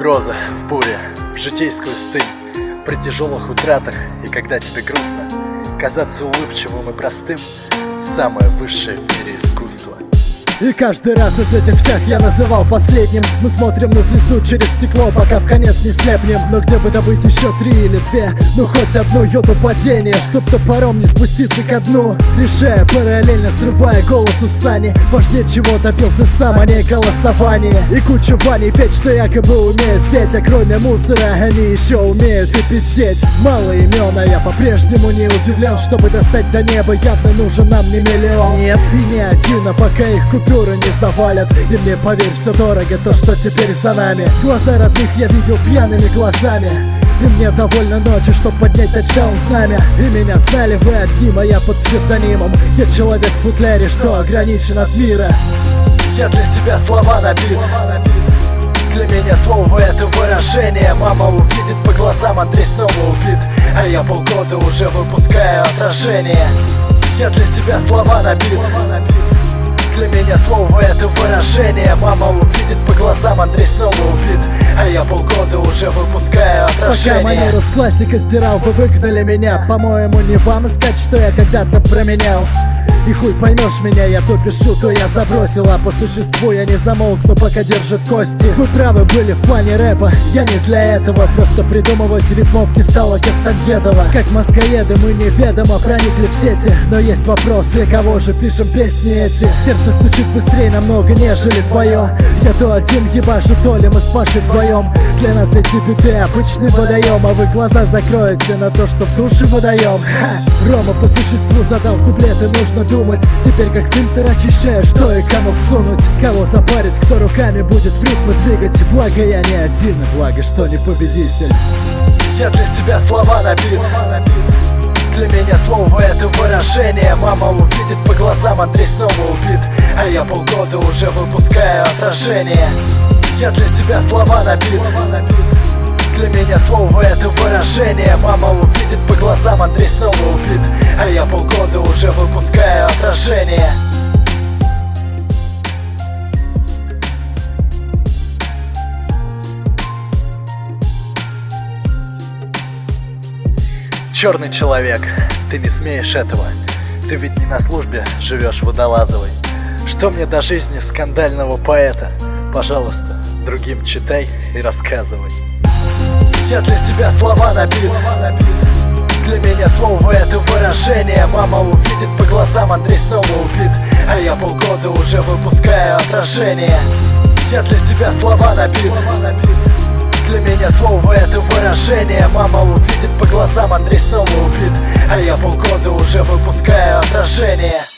угроза в буре, в житейскую стынь, при тяжелых утратах и когда тебе грустно, казаться улыбчивым и простым — самое высшее в мире искусство. И каждый раз из этих всех я называл последним. Мы смотрим на звезду через стекло, пока в конец не слепнем. Но где бы добыть еще 3 или 2, ну хоть одну йоту падения, чтоб топором не спуститься ко дну. Решая параллельно, срывая голос у Сани. Важнее чего добился сам, а не голосование. И куча Ваней петь, что якобы умеют петь, а кроме мусора они еще умеют и пиздеть. Мало имен, а я по-прежнему не удивлен. Чтобы достать до неба, явно нужен нам не миллион. Нет, и не один, а пока их купюры не завалят. И мне, поверь, все дорого, то, что теперь за нами. Глаза родных я видел пьяными глазами. И мне довольно ночи, чтоб поднять тачдаун знамя. И меня знали вы одним, а я под псевдонимом. Я человек в футляре, что ограничен от мира. Я для тебя слова набит. Для меня слово — это выражение. Мама увидит по глазам, Андрей снова убит, а я полгода уже выпускаю отражение. Я для тебя слова набит. Для меня слово — это выражение. Мама увидит по глазам, Андрей снова убит, а я полгода уже выпускаю отражение. Пока манеру с классикой стирал, вы выгнали меня. По-моему, не вам искать, что я когда-то променял. И хуй поймешь меня, я то пишу, то я забросил. А по существу я не замолкну, пока держит кости. Вы правы были в плане рэпа, я не для этого. Просто придумывать рифмовки стало Кастаньедова. Как мозгоеды мы неведомо проникли в сети. Но есть вопрос, для кого же пишем песни эти? Сердце стучит быстрее намного, нежели твое. Я то один ебашу, то ли мы с Пашей вдвоем. Для нас эти биты обычный водоем, а вы глаза закроете на то, что в душе водоем. Рома по существу задал куплеты, нужно думать. Теперь как фильтр очищаю, что и кому всунуть. Кого запарит, кто руками будет в ритмы двигать. Благо я не один, и благо что не победитель. Я для тебя слова набит. Для меня слово — это выражение. Мама увидит по глазам, Андрей снова убит, а я полгода уже выпускаю отражение. Я для тебя слова набит. Для меня слово — это выражение. Мама увидит по глазам, Андрей снова убит, а я полгода уже выпускаю отражение. Черный человек, ты не смеешь этого. Ты ведь не на службе живешь водолазовой. Что мне до жизни скандального поэта? Пожалуйста, другим читай и рассказывай. Я для тебя слова набит. Для меня слово — это выражение. Мама увидит по глазам, Андрей снова убит, а я полгода уже выпускаю отражение. Я для тебя слова набит. Для меня слово — это выражение. Мама увидит по глазам, Андрей снова убит, а я полгода уже выпускаю отражение.